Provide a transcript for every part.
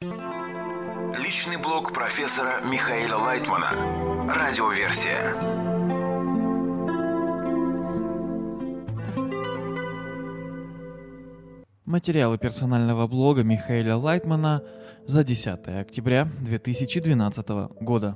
Личный блог профессора Михаила Лайтмана. Радиоверсия. Материалы персонального блога Михаила Лайтмана за 10 октября 2012 года.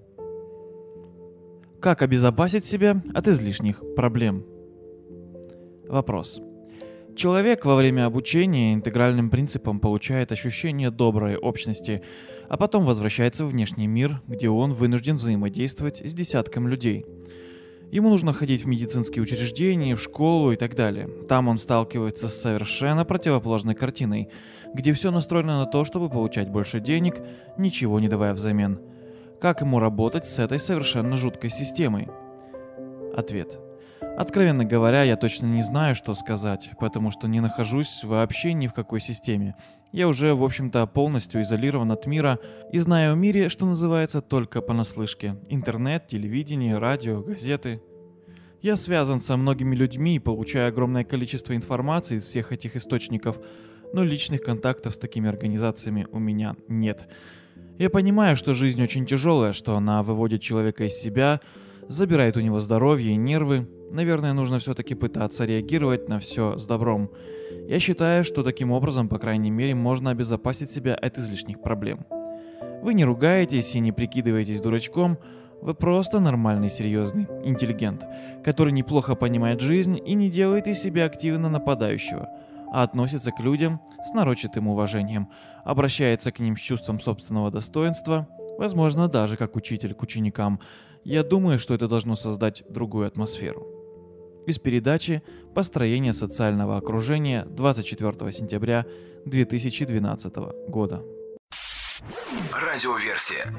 Как обезопасить себя от излишних проблем? Вопрос. Человек во время обучения интегральным принципам получает ощущение доброй общности, а потом возвращается в внешний мир, где он вынужден взаимодействовать с десятком людей. Ему нужно ходить в медицинские учреждения, в школу и так далее. Там он сталкивается с совершенно противоположной картиной, где все настроено на то, чтобы получать больше денег, ничего не давая взамен. Как ему работать с этой совершенно жуткой системой? Ответ. Откровенно говоря, я точно не знаю, что сказать, потому что не нахожусь вообще ни в какой системе. Я уже, в общем-то, полностью изолирован от мира и знаю о мире, что называется, только понаслышке. Интернет, телевидение, радио, газеты. Я связан со многими людьми и получаю огромное количество информации из всех этих источников, но личных контактов с такими организациями у меня нет. Я понимаю, что жизнь очень тяжелая, что она выводит человека из себя, забирает у него здоровье и нервы. Наверное, нужно все-таки пытаться реагировать на все с добром. Я считаю, что таким образом, по крайней мере, можно обезопасить себя от излишних проблем. Вы не ругаетесь и не прикидываетесь дурачком, вы просто нормальный, серьезный интеллигент, который неплохо понимает жизнь и не делает из себя активно нападающего, а относится к людям с нарочитым уважением, обращается к ним с чувством собственного достоинства, возможно, даже как учитель к ученикам. Я думаю, что это должно создать другую атмосферу. Из передачи «Построение социального окружения» 24 сентября 2012 года. Радиоверсия.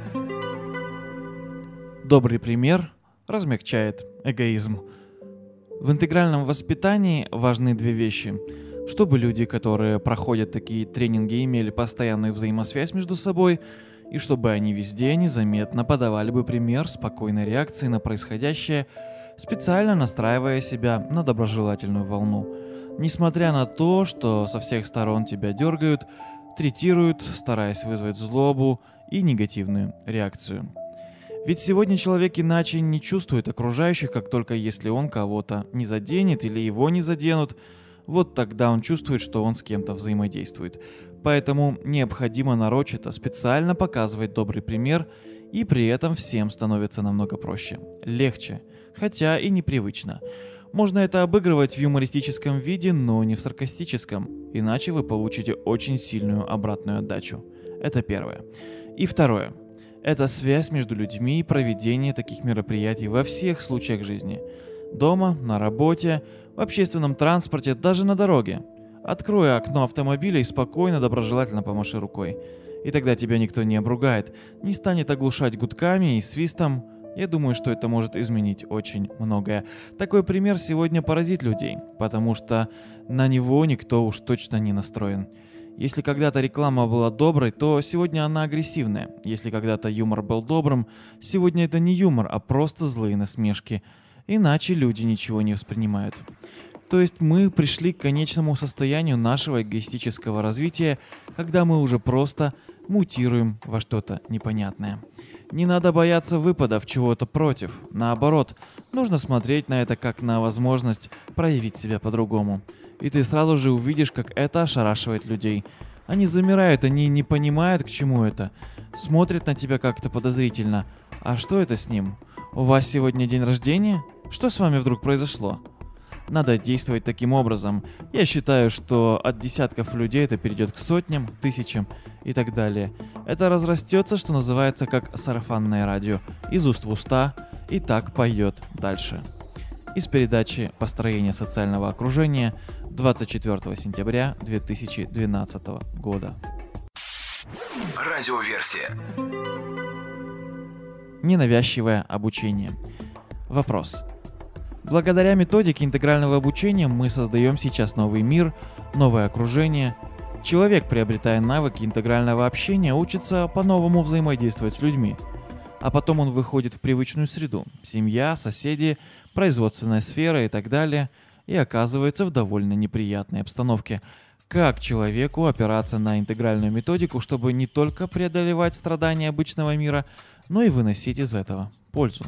Добрый пример размягчает эгоизм. В интегральном воспитании важны две вещи. Чтобы люди, которые проходят такие тренинги, имели постоянную взаимосвязь между собой, и чтобы они везде незаметно подавали бы пример спокойной реакции на происходящее, специально настраивая себя на доброжелательную волну. Несмотря на то, что со всех сторон тебя дергают, третируют, стараясь вызвать злобу и негативную реакцию. Ведь сегодня человек иначе не чувствует окружающих, как только если он кого-то не заденет или его не заденут, вот тогда он чувствует, что он с кем-то взаимодействует. Поэтому необходимо нарочито, специально показывать добрый пример, и при этом всем становится намного проще, легче, хотя и непривычно. Можно это обыгрывать в юмористическом виде, но не в саркастическом, иначе вы получите очень сильную обратную отдачу. Это первое. И второе. Это связь между людьми и проведение таких мероприятий во всех случаях жизни. Дома, на работе, в общественном транспорте, даже на дороге. Открой окно автомобиля и спокойно, доброжелательно помаши рукой. И тогда тебя никто не обругает, не станет оглушать гудками и свистом. Я думаю, что это может изменить очень многое. Такой пример сегодня поразит людей, потому что на него никто уж точно не настроен. Если когда-то реклама была доброй, то сегодня она агрессивная. Если когда-то юмор был добрым, сегодня это не юмор, а просто злые насмешки. Иначе люди ничего не воспринимают. То есть мы пришли к конечному состоянию нашего эгоистического развития, когда мы уже просто мутируем во что-то непонятное. Не надо бояться выпадов чего-то против. Наоборот, нужно смотреть на это как на возможность проявить себя по-другому. И ты сразу же увидишь, как это ошарашивает людей. Они замирают, они не понимают, к чему это. Смотрят на тебя как-то подозрительно. А что это с ним? У вас сегодня день рождения? Что с вами вдруг произошло? Надо действовать таким образом. Я считаю, что от десятков людей это перейдет к сотням, тысячам и так далее. Это разрастется, что называется, как сарафанное радио. Из уст в уста, и так пойдет дальше. Из передачи «Построение социального окружения» 24 сентября 2012 года. Радиоверсия. Ненавязчивое обучение. Вопрос. Благодаря методике интегрального обучения мы создаем сейчас новый мир, новое окружение. Человек, приобретая навыки интегрального общения, учится по-новому взаимодействовать с людьми. А потом он выходит в привычную среду – семья, соседи, производственная сфера и так далее – и оказывается в довольно неприятной обстановке. как человеку опираться на интегральную методику, чтобы не только преодолевать страдания обычного мира, но и выносить из этого пользу?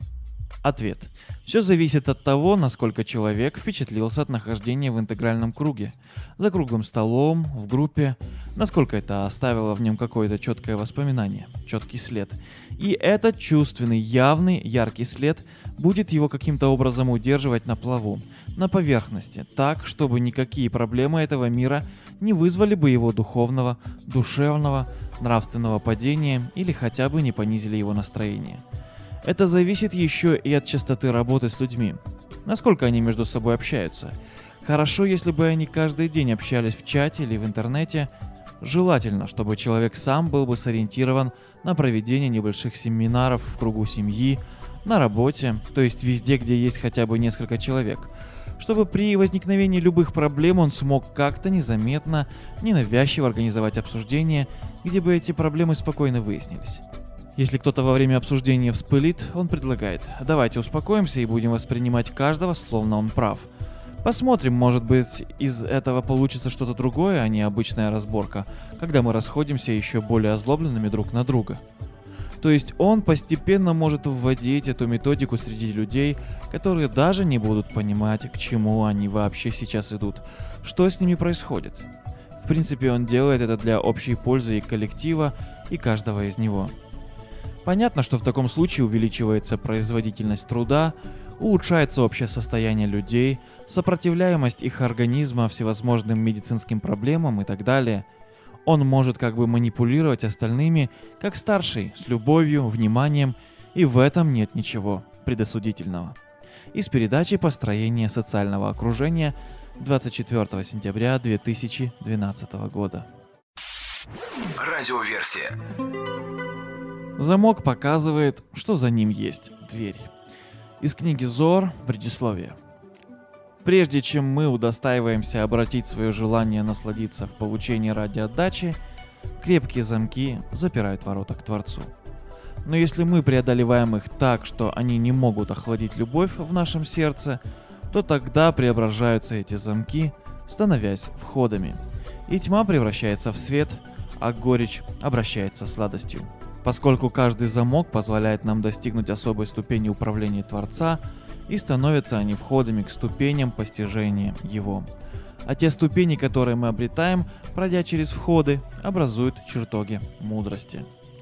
Ответ. Все зависит от того, насколько человек впечатлился от нахождения в интегральном круге, за круглым столом, в группе, насколько это оставило в нем какое-то четкое воспоминание, четкий след. И этот чувственный, явный, яркий след будет его каким-то образом удерживать на плаву, на поверхности, так, чтобы никакие проблемы этого мира не вызвали бы его духовного, душевного, нравственного падения или хотя бы не понизили его настроение. Это зависит еще и от частоты работы с людьми. Насколько они между собой общаются. Хорошо, если бы они каждый день общались в чате или в интернете. Желательно, чтобы человек сам был бы сориентирован на проведение небольших семинаров в кругу семьи, на работе, то есть везде, где есть хотя бы несколько человек. Чтобы при возникновении любых проблем он смог как-то незаметно, ненавязчиво организовать обсуждение, где бы эти проблемы спокойно выяснились. Если кто-то во время обсуждения вспылит, он предлагает: давайте успокоимся и будем воспринимать каждого, словно он прав. Посмотрим, может быть, из этого получится что-то другое, а не обычная разборка, когда мы расходимся еще более озлобленными друг на друга. То есть он постепенно может вводить эту методику среди людей, которые даже не будут понимать, к чему они вообще сейчас идут, что с ними происходит. В принципе, он делает это для общей пользы и коллектива, и каждого из него. Понятно, что в таком случае увеличивается производительность труда, улучшается общее состояние людей, сопротивляемость их организма всевозможным медицинским проблемам и так далее. Он может как бы манипулировать остальными, как старший, с любовью, вниманием, и в этом нет ничего предосудительного. Из передачи «Построение социального окружения» 24 сентября 2012 года. Радиоверсия. Замок показывает, что за ним есть дверь. Из книги Зоар, предисловие. Прежде чем мы удостаиваемся обратить свое желание насладиться в получении ради отдачи, крепкие замки запирают ворота к Творцу. Но если мы преодолеваем их так, что они не могут охладить любовь в нашем сердце, то тогда преображаются эти замки, становясь входами. И тьма превращается в свет, а горечь обращается в сладостью. Поскольку каждый замок позволяет нам достигнуть особой ступени управления Творца, и становятся они входами к ступеням постижения Его. А те ступени, которые мы обретаем, пройдя через входы, образуют чертоги мудрости.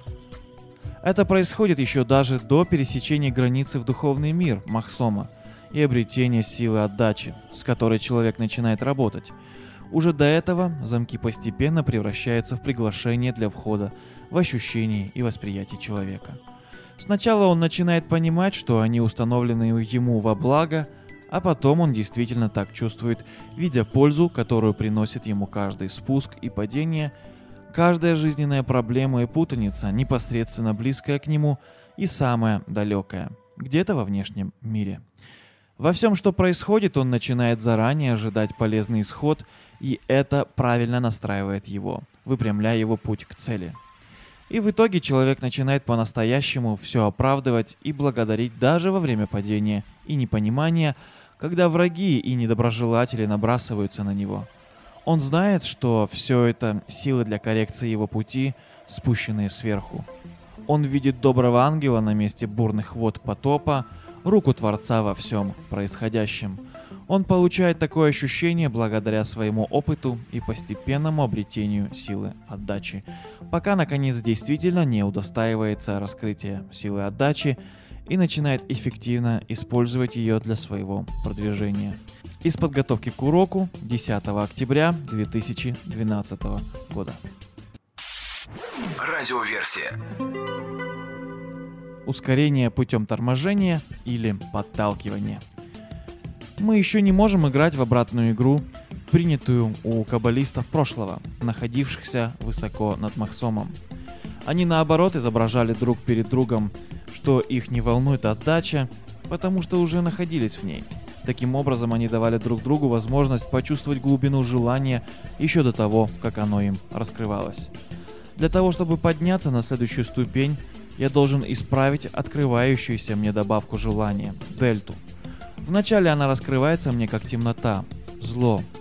Это происходит еще даже до пересечения границы в духовный мир, Махсома, и обретения силы отдачи, с которой человек начинает работать. Уже до этого замки постепенно превращаются в приглашение для входа в ощущение и восприятие человека. Сначала он начинает понимать, что они установлены ему во благо, а потом он действительно так чувствует, видя пользу, которую приносит ему каждый спуск и падение, каждая жизненная проблема и путаница, непосредственно близкая к нему и самая далекая, где-то во внешнем мире. Во всем, что происходит, он начинает заранее ожидать полезный исход, и это правильно настраивает его, выпрямляя его путь к цели. И в итоге человек начинает по-настоящему все оправдывать и благодарить даже во время падения и непонимания, когда враги и недоброжелатели набрасываются на него. Он знает, что все это силы для коррекции его пути, спущенные сверху. Он видит доброго ангела на месте бурных вод потопа, руку Творца во всем происходящем. Он получает такое ощущение благодаря своему опыту и постепенному обретению силы отдачи, пока наконец действительно не удостаивается раскрытия силы отдачи и начинает эффективно использовать ее для своего продвижения. Из подготовки к уроку 10 октября 2012 года. Радиоверсия. Ускорение путем торможения или подталкивания. Мы еще не можем играть в обратную игру, принятую у каббалистов прошлого, находившихся высоко над Махсомом. Они наоборот изображали друг перед другом, что их не волнует отдача, потому что уже находились в ней. Таким образом, они давали друг другу возможность почувствовать глубину желания еще до того, как оно им раскрывалось. Для того, чтобы подняться на следующую ступень, я должен исправить открывающуюся мне добавку желания, дельту. Вначале она раскрывается мне как темнота, зло.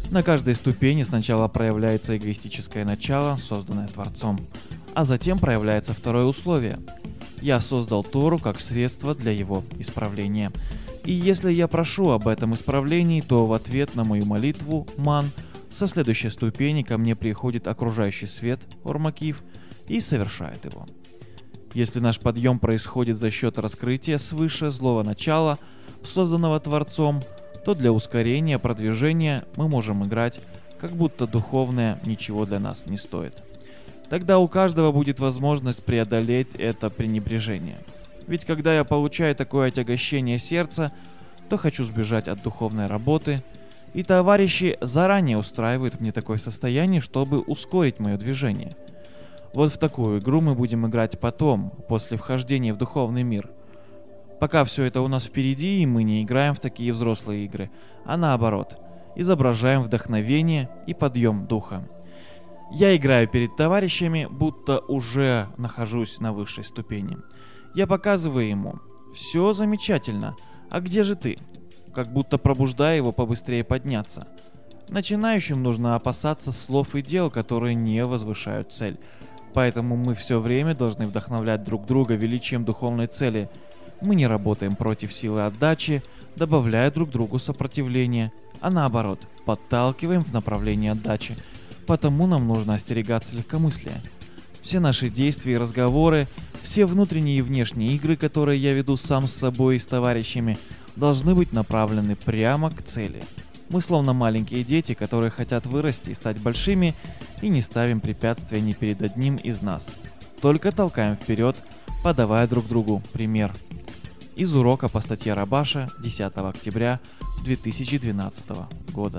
На каждой ступени сначала проявляется эгоистическое начало, созданное Творцом, а затем проявляется второе условие. Я создал Тору как средство для его исправления. И если я прошу об этом исправлении, то в ответ на мою молитву, ман, со следующей ступени ко мне приходит окружающий свет, ормакив, и совершает его. Если наш подъем происходит за счет раскрытия свыше злого начала, созданного Творцом, то для ускорения продвижения мы можем играть, как будто духовное ничего для нас не стоит. Тогда у каждого будет возможность преодолеть это пренебрежение. Ведь когда я получаю такое отягощение сердца, то хочу сбежать от духовной работы, и товарищи заранее устраивают мне такое состояние, чтобы ускорить мое движение. Вот в такую игру мы будем играть потом, после вхождения в духовный мир. Пока все это у нас впереди, и мы не играем в такие взрослые игры, а наоборот, изображаем вдохновение и подъем духа. Я играю перед товарищами, будто уже нахожусь на высшей ступени. Я показываю ему: «Все замечательно, а где же ты?» Как будто пробуждая его побыстрее подняться. Начинающим нужно опасаться слов и дел, которые не возвышают цель. Поэтому мы все время должны вдохновлять друг друга величием духовной цели. Мы не работаем против силы отдачи, добавляя друг другу сопротивление, а наоборот, подталкиваем в направлении отдачи. Потому нам нужно остерегаться легкомыслия. Все наши действия и разговоры, все внутренние и внешние игры, которые я веду сам с собой и с товарищами, должны быть направлены прямо к цели. Мы словно маленькие дети, которые хотят вырасти и стать большими, и не ставим препятствия ни перед одним из нас. Только толкаем вперед, подавая друг другу пример. Из урока по статье Рабаша 10 октября 2012 года.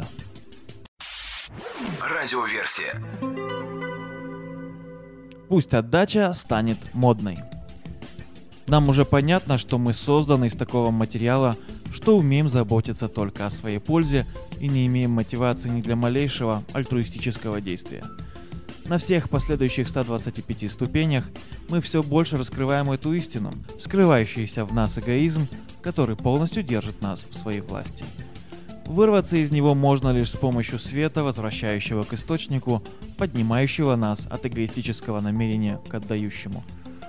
Радиоверсия. Пусть отдача станет модной. Нам уже понятно, что мы созданы из такого материала, что умеем заботиться только о своей пользе и не имеем мотивации ни для малейшего альтруистического действия. На всех последующих 125 ступенях мы все больше раскрываем эту истину, скрывающийся в нас эгоизм, который полностью держит нас в своей власти. Вырваться из него можно лишь с помощью света, возвращающего к источнику, поднимающего нас от эгоистического намерения к отдающему.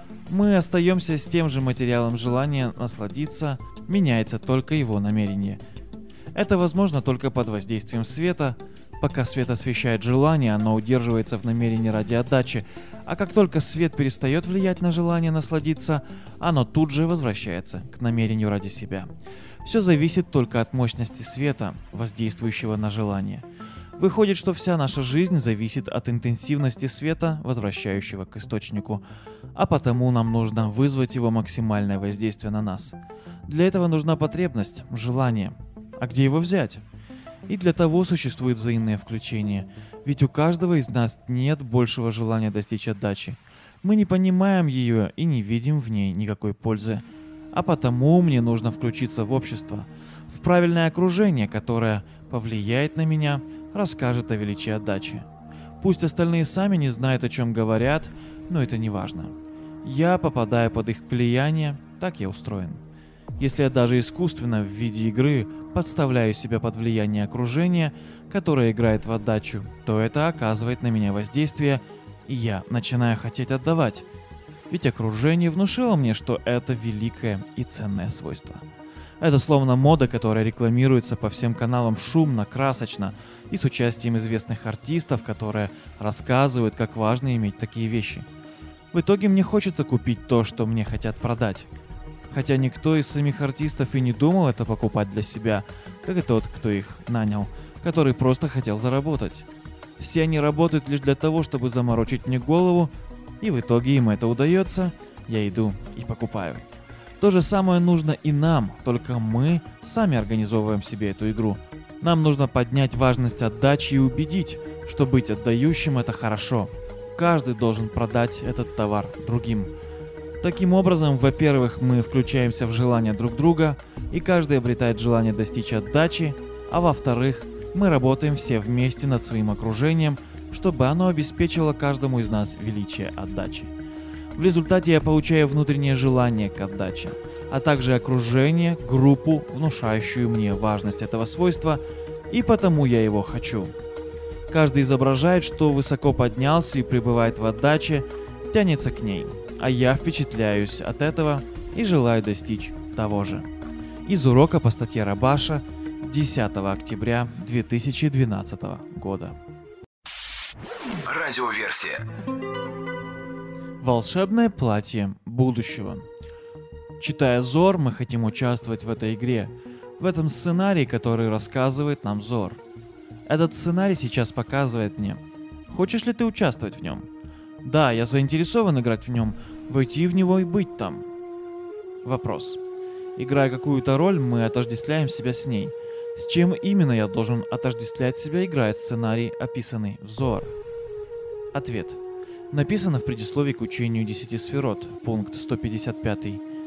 Мы остаемся с тем же материалом желания насладиться, меняется только его намерение. Это возможно только под воздействием света. Пока свет освещает желание, оно удерживается в намерении ради отдачи, а как только свет перестает влиять на желание насладиться, оно тут же возвращается к намерению ради себя. Все зависит только от мощности света, воздействующего на желание. Выходит, что вся наша жизнь зависит от интенсивности света, возвращающего к источнику, а потому нам нужно вызвать его максимальное воздействие на нас. Для этого нужна потребность, желание. А где его взять? И для того существует взаимное включение, ведь у каждого из нас нет большего желания достичь отдачи. Мы не понимаем ее и не видим в ней никакой пользы. А потому мне нужно включиться в общество, в правильное окружение, которое повлияет на меня, расскажет о величии отдачи. Пусть остальные сами не знают, о чем говорят, но это не важно. Я попадаю под их влияние, так я устроен. Если я даже искусственно в виде игры подставляю себя под влияние окружения, которое играет в отдачу, то это оказывает на меня воздействие, и я начинаю хотеть отдавать. Ведь окружение внушило мне, что это великое и ценное свойство. Это словно мода, которая рекламируется по всем каналам шумно, красочно и с участием известных артистов, которые рассказывают, как важно иметь такие вещи. В итоге мне хочется купить то, что мне хотят продать. Хотя никто из самих артистов и не думал это покупать для себя, как и тот, кто их нанял, который просто хотел заработать. Все они работают лишь для того, чтобы заморочить мне голову, и в итоге им это удается, я иду и покупаю. То же самое нужно и нам, только мы сами организовываем себе эту игру. Нам нужно поднять важность отдачи и убедить, что быть отдающим – это хорошо. Каждый должен продать этот товар другим. Таким образом, во-первых, мы включаемся в желание друг друга, и каждый обретает желание достичь отдачи, а во-вторых, мы работаем все вместе над своим окружением, чтобы оно обеспечило каждому из нас величие отдачи. В результате я получаю внутреннее желание к отдаче, а также окружение, группу, внушающую мне важность этого свойства, и потому я его хочу. Каждый изображает, что высоко поднялся и пребывает в отдаче, тянется к ней, а я впечатляюсь от этого и желаю достичь того же. Из урока по статье Рабаша 10 октября 2012 года. Радиоверсия. Волшебное платье будущего. Читая Зор, мы хотим участвовать в этой игре, в этом сценарии, который рассказывает нам Зор. Этот сценарий сейчас показывает мне. Хочешь ли ты участвовать в нем? Да, я заинтересован играть в нем, войти в него и быть там. Вопрос. Играя какую-то роль, мы отождествляем себя с ней. С чем именно я должен отождествлять себя, играя сценарий, описанный в Зор? Ответ. Написано в предисловии к учению 10 сферот, пункт 155.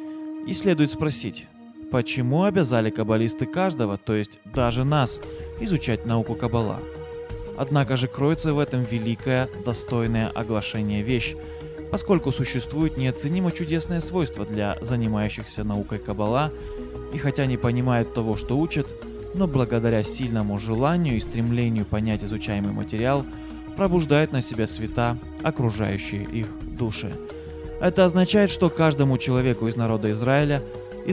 И следует спросить, почему обязали каббалисты каждого, то есть даже нас, изучать науку Каббала? Однако же кроется в этом великое, достойное оглашение вещь, поскольку существует неоценимо чудесное свойство для занимающихся наукой Каббала, и хотя не понимают того, что учат, но благодаря сильному желанию и стремлению понять изучаемый материал, пробуждают на себя света, окружающие их души. Это означает, что каждому человеку из народа Израиля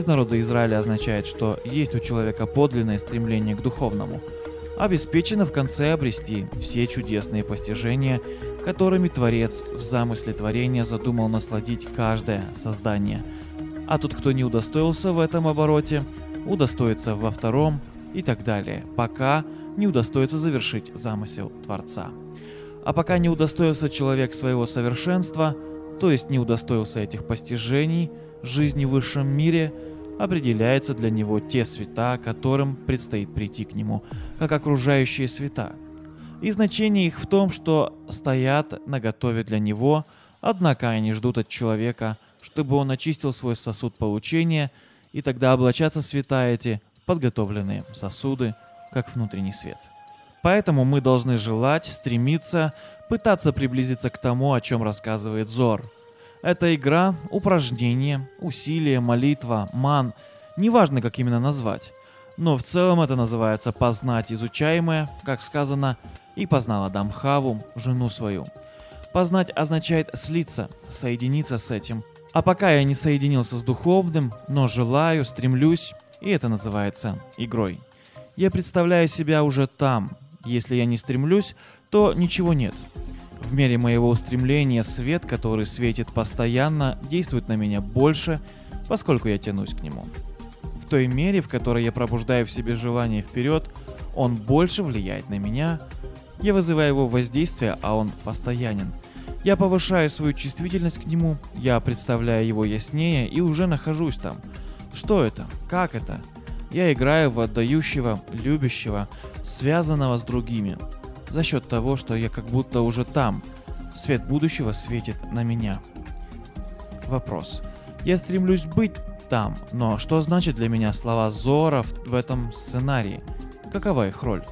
означает, что есть у человека подлинное стремление к духовному, обеспечено в конце обрести все чудесные постижения, которыми Творец в замысле творения задумал насладить каждое создание. А тот, кто не удостоился в этом обороте, удостоится во втором и так далее, пока не удостоится завершить замысел Творца. А пока не удостоился человек своего совершенства, то есть не удостоился этих постижений, жизни в высшем мире, определяются для него те света, которым предстоит прийти к нему, как окружающие света. И значение их в том, что стоят наготове для него, однако они ждут от человека, чтобы он очистил свой сосуд получения, и тогда облачатся света эти в подготовленные сосуды, как внутренний свет. Поэтому мы должны желать, стремиться, пытаться приблизиться к тому, о чем рассказывает Зор. Это игра, упражнение, усилие, молитва, ман, неважно, как именно назвать. Но в целом это называется познать изучаемое, как сказано, и познал Адам Хаву, жену свою. Познать означает слиться, соединиться с этим. А пока я не соединился с духовным, но желаю, стремлюсь, и это называется игрой. Я представляю себя уже там. Если я не стремлюсь, то ничего нет. В мере моего устремления свет, который светит постоянно, действует на меня больше, поскольку я тянусь к нему. В той мере, в которой я пробуждаю в себе желание вперед, он больше влияет на меня. Я вызываю его воздействие, а он постоянен. Я повышаю свою чувствительность к нему, я представляю его яснее и уже нахожусь там. Что это? Как это? Я играю в отдающего, любящего, связанного с другими. За счет того, что я как будто уже там. Свет будущего светит на меня. Вопрос. Я стремлюсь быть там, но что значит для меня слова Зора в этом сценарии? Какова их роль?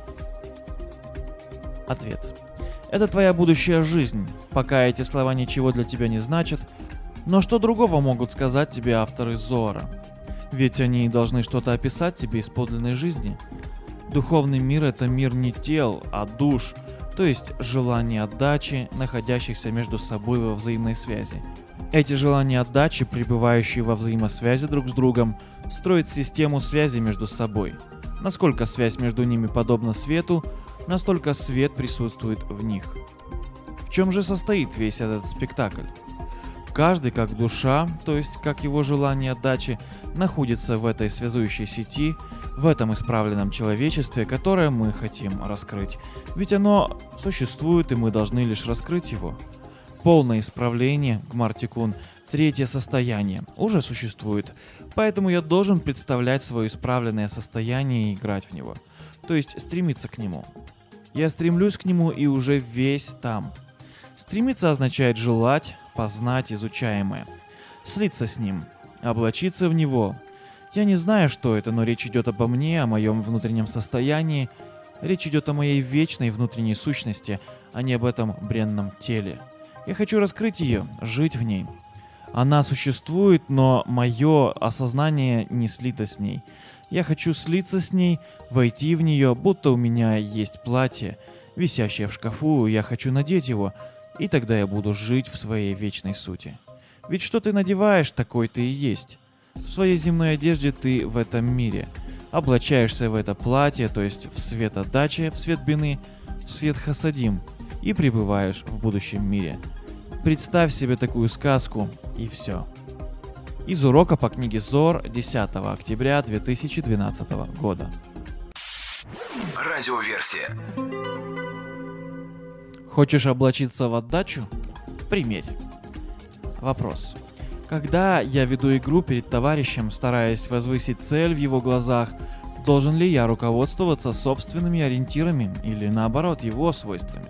Ответ. Это твоя будущая жизнь. Пока эти слова ничего для тебя не значат, но что другого могут сказать тебе авторы Зора? Ведь они должны что-то описать тебе из подлинной жизни. Духовный мир — это мир не тел, а душ, то есть желаний отдачи, находящихся между собой во взаимной связи. Эти желания отдачи, пребывающие во взаимосвязи друг с другом, строят систему связи между собой. Насколько связь между ними подобна свету, настолько свет присутствует в них. В чем же состоит весь этот спектакль? Каждый, как душа, то есть как его желание отдачи, находится в этой связующей сети, в этом исправленном человечестве, которое мы хотим раскрыть. Ведь оно существует, и мы должны лишь раскрыть его. Полное исправление, Гмар-Тикун, третье состояние, уже существует, поэтому я должен представлять свое исправленное состояние и играть в него, то есть стремиться к нему. Я стремлюсь к нему и уже весь там. Стремиться означает желать, познать изучаемое, слиться с ним, облачиться в него. Я не знаю, что это, но речь идет обо мне, о моем внутреннем состоянии. Речь идет о моей вечной внутренней сущности, а не об этом бренном теле. Я хочу раскрыть ее, жить в ней. Она существует, но мое осознание не слито с ней. Я хочу слиться с ней, войти в нее, будто у меня есть платье, висящее в шкафу, я хочу надеть его, и тогда я буду жить в своей вечной сути. Ведь что ты надеваешь, такой ты и есть. В своей земной одежде ты в этом мире. Облачаешься в это платье, то есть в свет отдачи, в свет бины, в свет хасадим, и пребываешь в будущем мире. Представь себе такую сказку, и все. Из урока по книге Зор 10 октября 2012 года. Радиоверсия. Хочешь облачиться в отдачу? Примерь. Вопрос. Когда я веду игру перед товарищем, стараясь возвысить цель в его глазах, должен ли я руководствоваться собственными ориентирами или наоборот его свойствами?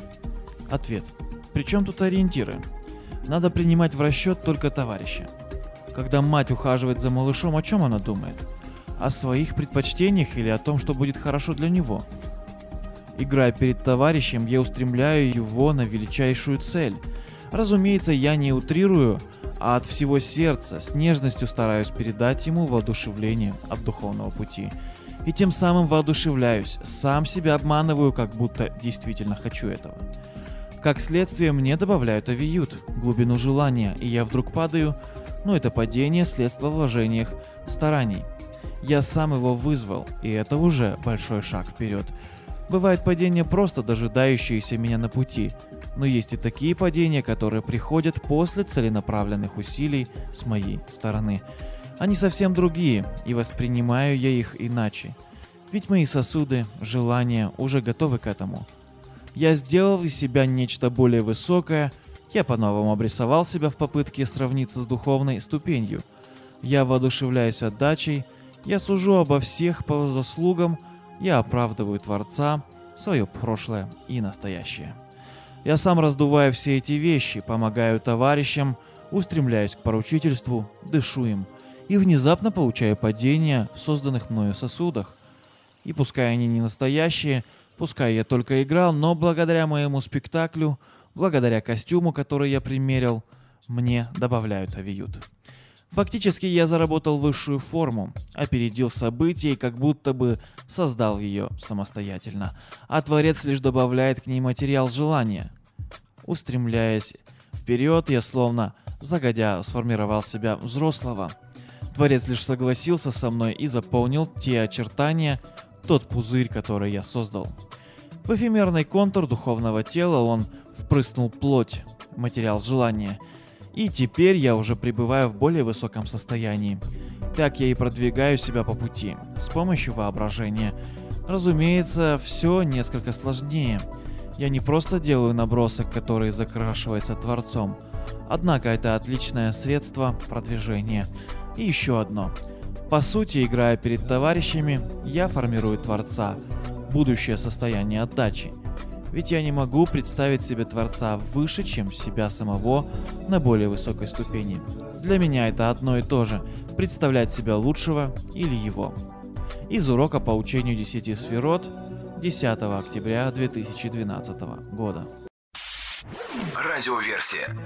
Ответ. При чем тут ориентиры? Надо принимать в расчет только товарища. Когда мать ухаживает за малышом, о чем она думает? О своих предпочтениях или о том, что будет хорошо для него? Играя перед товарищем, я устремляю его на величайшую цель. Разумеется, я не утрирую, а от всего сердца с нежностью стараюсь передать ему воодушевление от духовного пути. И тем самым воодушевляюсь, сам себя обманываю, как будто действительно хочу этого. Как следствие, мне добавляют авиют, глубину желания, и я вдруг падаю, но это падение – следство вложениях, стараний. Я сам его вызвал, и это уже большой шаг вперед. Бывают падения, просто дожидающиеся меня на пути, но есть и такие падения, которые приходят после целенаправленных усилий с моей стороны. Они совсем другие, и воспринимаю я их иначе. Ведь мои сосуды, желания уже готовы к этому. Я сделал из себя нечто более высокое, я по-новому обрисовал себя в попытке сравниться с духовной ступенью. Я воодушевляюсь отдачей, я сужу обо всех по заслугам, я оправдываю Творца, свое прошлое и настоящее. Я сам раздуваю все эти вещи, помогаю товарищам, устремляюсь к поручительству, дышу им, и внезапно получаю падение в созданных мною сосудах. И пускай они не настоящие, пускай я только играл, но благодаря моему спектаклю, благодаря костюму, который я примерил, мне добавляют авиют. Фактически я заработал высшую форму, опередил события и как будто бы создал ее самостоятельно, а Творец лишь добавляет к ней материал желания. Устремляясь вперед, я словно загодя сформировал себя взрослого. Творец лишь согласился со мной и заполнил те очертания, тот пузырь, который я создал. В эфемерный контур духовного тела он впрыснул плоть, материал желания. И теперь я уже пребываю в более высоком состоянии. Так я и продвигаю себя по пути, с помощью воображения. Разумеется, все несколько сложнее. Я не просто делаю набросок, который закрашивается Творцом. Однако это отличное средство продвижения. И еще одно. По сути, играя перед товарищами, я формирую Творца, будущее состояние отдачи. Ведь я не могу представить себе Творца выше, чем себя самого на более высокой ступени. Для меня это одно и то же – представлять себя лучшего или его. Из урока по учению 10 сферот 10 октября 2012 года. Радиоверсия.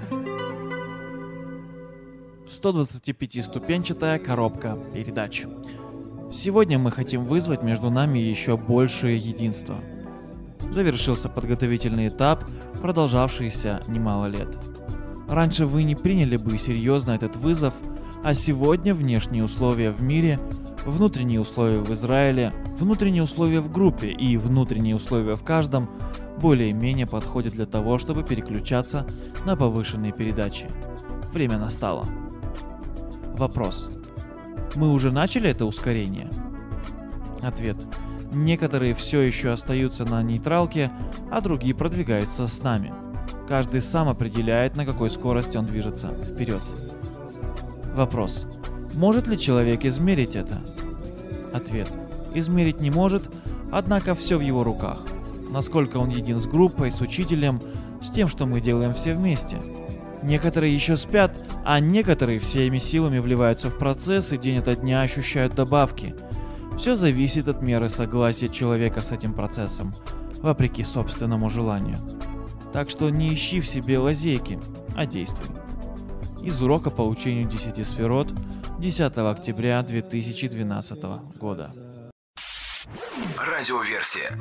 125-ступенчатая коробка передач. Сегодня мы хотим вызвать между нами еще большее единство. Завершился подготовительный этап, продолжавшийся немало лет. Раньше вы не приняли бы серьезно этот вызов, а сегодня внешние условия в мире, внутренние условия в Израиле, внутренние условия в группе и внутренние условия в каждом более-менее подходят для того, чтобы переключаться на повышенные передачи. Время настало. Вопрос. Мы уже начали это ускорение? Ответ. Некоторые все еще остаются на нейтралке, а другие продвигаются с нами. Каждый сам определяет, на какой скорости он движется вперед. Вопрос. Может ли человек измерить это? Ответ. Измерить не может, однако все в его руках. Насколько он един с группой, с учителем, с тем, что мы делаем все вместе. Некоторые еще спят, а некоторые всеми силами вливаются в процесс и день ото дня ощущают добавки. Все зависит от меры согласия человека с этим процессом, вопреки собственному желанию. Так что не ищи в себе лазейки, а действуй. из урока по учению 10 сферот 10 октября 2012 года. Радиоверсия.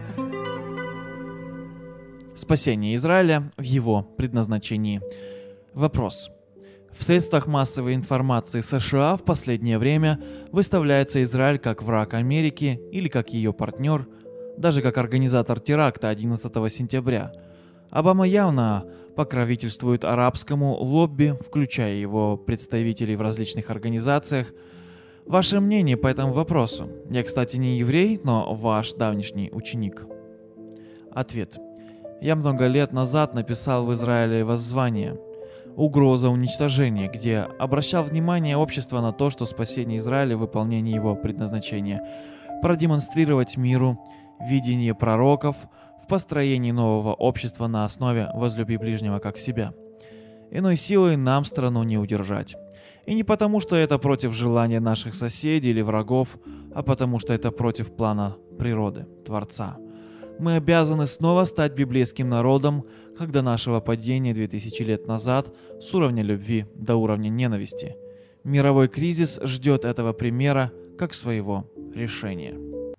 Спасение Израиля в его предназначении. Вопрос. В средствах массовой информации США в последнее время выставляется Израиль как враг Америки или как ее партнер, даже как организатор теракта 11 сентября. Обама явно покровительствует арабскому лобби, включая его представителей в различных организациях. Ваше мнение по этому вопросу? Я, кстати, не еврей, но ваш давнишний ученик. Ответ. Я много лет назад написал в Израиле воззвание «Угроза уничтожения», где обращал внимание общества на то, что спасение Израиля в выполнении его предназначения – продемонстрировать миру видение пророков в построении нового общества на основе «возлюби ближнего как себя». Иной силой нам страну не удержать. И не потому, что это против желания наших соседей или врагов, а потому, что это против плана природы, Творца. Мы обязаны снова стать библейским народом, как до нашего падения 2000 лет назад, с уровня любви до уровня ненависти. Мировой кризис ждет этого примера как своего решения.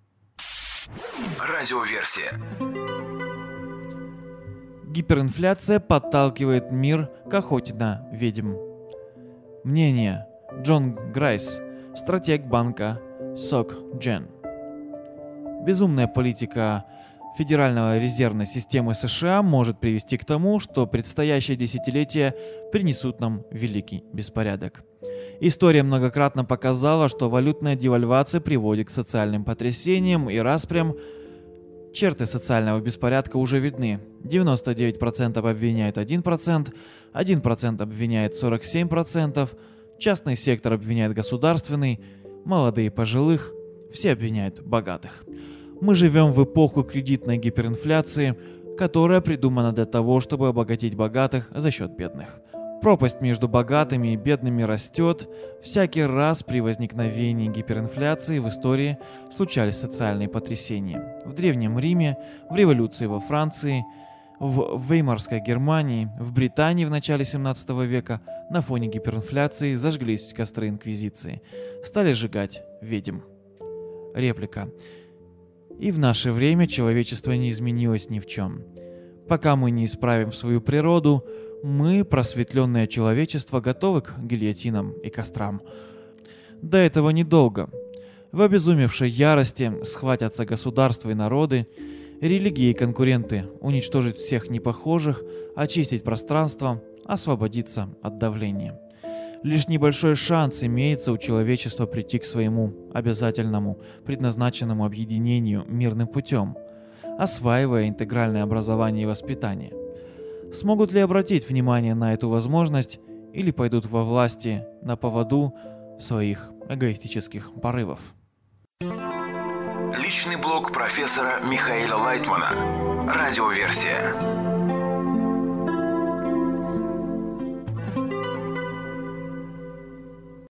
Радиоверсия. Гиперинфляция подталкивает мир к охоте на ведьм. Мнение. Джон Грайс, стратег банка SocGen. Безумная политика Федеральной резервной системы США может привести к тому, что предстоящие десятилетия принесут нам великий беспорядок. История многократно показала, что валютная девальвация приводит к социальным потрясениям и распрям. Черты социального беспорядка уже видны. 99% обвиняют 1%, 1% обвиняет 47%, частный сектор обвиняет государственный, молодые пожилых, все обвиняют богатых. Мы живем в эпоху кредитной гиперинфляции, которая придумана для того, чтобы обогатить богатых за счет бедных. Пропасть между богатыми и бедными растет. Всякий раз при возникновении гиперинфляции в истории случались социальные потрясения. В Древнем Риме, в революции во Франции, в Веймарской Германии, в Британии в начале 17 века на фоне гиперинфляции зажглись костры инквизиции. Стали сжигать ведьм. Реплика. И в наше время человечество не изменилось ни в чем. Пока мы не исправим свою природу, мы, просветленное человечество, готовы к гильотинам и кострам. До этого недолго. В обезумевшей ярости схватятся государства и народы, религии и конкуренты, уничтожить всех непохожих, очистить пространство, освободиться от давления. Лишь небольшой шанс имеется у человечества прийти к своему обязательному, предназначенному объединению мирным путем, осваивая интегральное образование и воспитание. Смогут ли обратить внимание на эту возможность или пойдут во власти на поводу своих эгоистических порывов? Личный блог профессора Михаила Лайтмана. Радиоверсия.